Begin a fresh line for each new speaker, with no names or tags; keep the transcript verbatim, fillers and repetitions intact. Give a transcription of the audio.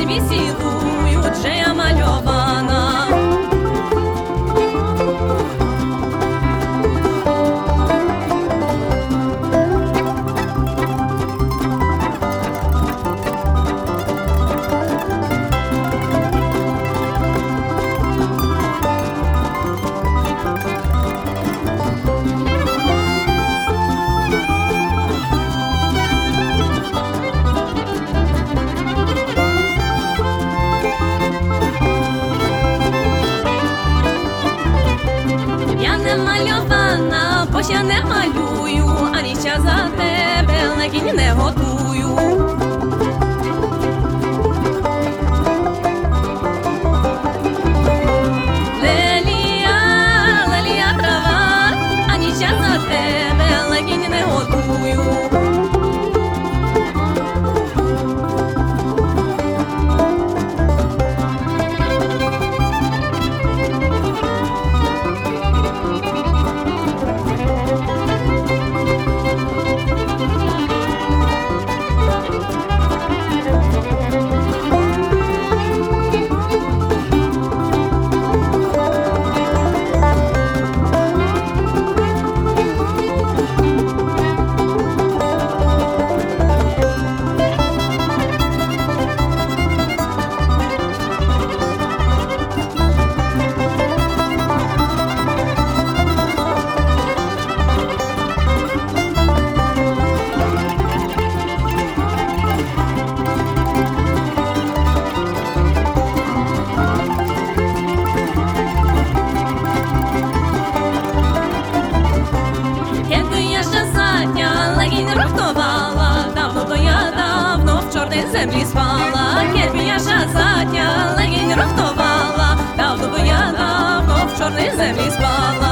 собі сілують, же я мальована. Я не мальована, бо ще не малюю, ані ще за тебе легінь не готую. Лелія, лелія трава, ані ще за тебе легінь не готую. Легінь рахтувала, давно то я давно в чорній землі спала. Кепі я задня, легінь рахтувала, давно то я давно в чорній землі спала.